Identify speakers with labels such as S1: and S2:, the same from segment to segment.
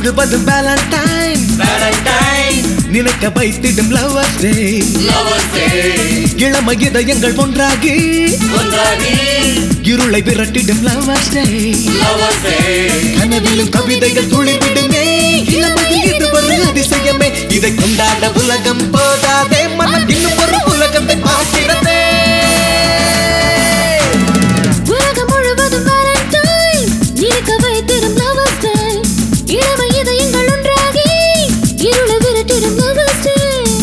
S1: முழுவதும் வேலண்டைன் நினைக்க வைத்திடும் லவர்ஸ் டே இளம இதயங்கள் ஒன்றாகி இருளை விரட்டிடும் லவர்ஸ் டே கனவிலும் கவிதைகள் துளிர்விடுமே இளமையில் இது ஒரு அதிசயமே இதை கொண்டாட உலகம் போதாதே மனம் இன்னும் ஒரு உலகத்தை பார்க்கிறதே
S2: உலகம் முழுவதும் வேலண்டைன் நினைக்க வைத்திடும் லவர்ஸ் டே இளமை இதயங்கள் ஒன்றாகி இருளை விரட்டிடும் லவர்ஸ் டே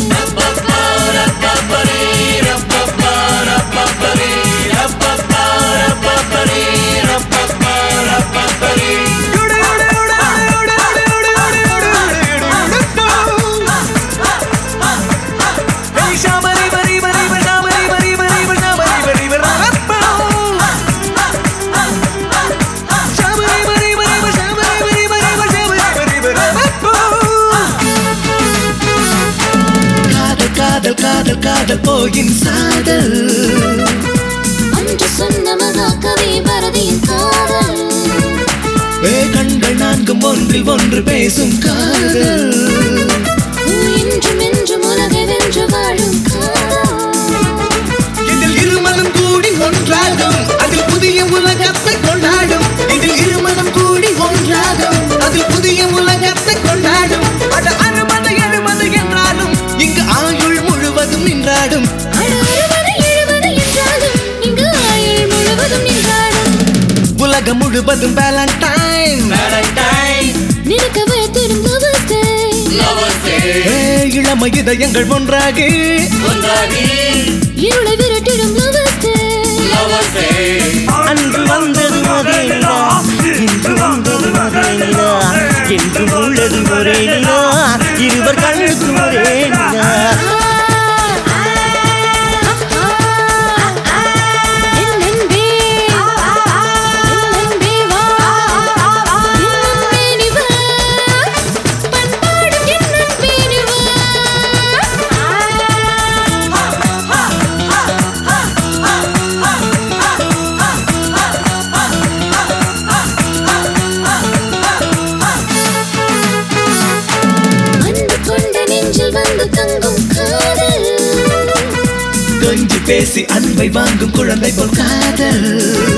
S1: காதல் காதல் போயின் சாதல்
S2: அன்று சொன்ன மகாகவி பாரதியின் காதல்
S1: கண்கள் நான்கும் ஒன்றில் ஒன்று பேசும் காதல்
S2: என்றும் என்றும் உலகை வென்று வாழும் காதல்
S1: இதில் இருமனம் கூடி ஒன்றாகும் அதில் புதிய உலகத்தை கொண்டாடும் இதில் இருமனம் கூடி ஒன்றாகும் அதில் புதிய உலகத்தை கொண்டாடும் அட அறுபது எழுபது என்றாலும் இங்கு ஆயுள் முழுவதும் நின்றாடும் உலகம் முழுவதும் வேலண்டைன்
S2: நினைக்க வைத்திடும் லவர்ஸ் டே
S1: இளம இதயங்கள் ஒன்றாகி
S2: இருளை விரட்டிடும் லவர்ஸ் டே
S3: அன்று வந்தது ஒரே நிலா இன்று வந்தது ஒரே நிலா என்று உள்ளது ஒரே நிலா இருவர் கண்ணுக்கு ஒரே நிலா
S1: கொஞ்சி பேசி அன்பை வாங்கும் குழந்தை போல் காதல்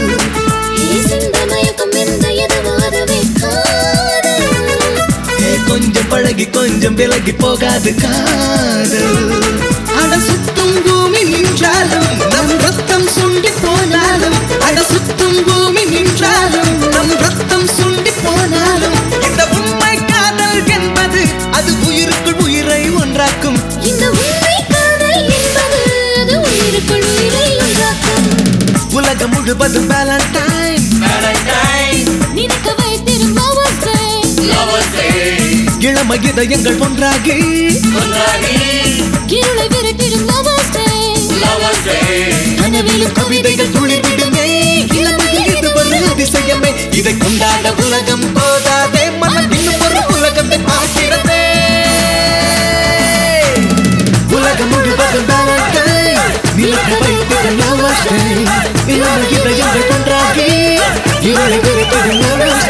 S1: கொஞ்சம் பழகி கொஞ்சம் விலகி போகாது காதல் அட சுத்தும் பூமி நின்றாலும் நம் ரத்தம் சுண்டி போனாலும் அட சுத்தும் பூமி நின்றாலும் நம் ரத்தம் சுண்டி போனாலும் இந்த உண்மை காதல் என்பது அது உயிருக்குள் உயிரை ஒன்றாக்கும்
S2: இந்த உண்மை காதல் என்பது அது உயிருக்குள் உயிரை ஒன்றாக்கும்
S1: உலகம் முழுவதும் வேலண்டைன்
S2: நினைக்க வைத்திடும் லவர்ஸ் டே
S1: இளம இதயங்கள் ஒன்றாகி
S2: இருளை விரட்டிடும் லவர்ஸ் டே
S1: கனவிலும் கவிதைகள் துளிர்விடுமே இளமையில் இது ஒரு அதிசயமே இதை கொண்டாட உலகம் போதாதே மனம் இன்னும் ஒரு உலகத்தை பார்க்கிறதே உலகம் முழுவதும் வேலண்டைன் நினைக்க வைத்திடும் லவர்ஸ் டே இளம இதயங்கள் ஒன்றாகி இருளை விரட்டிடும் லவர்ஸ்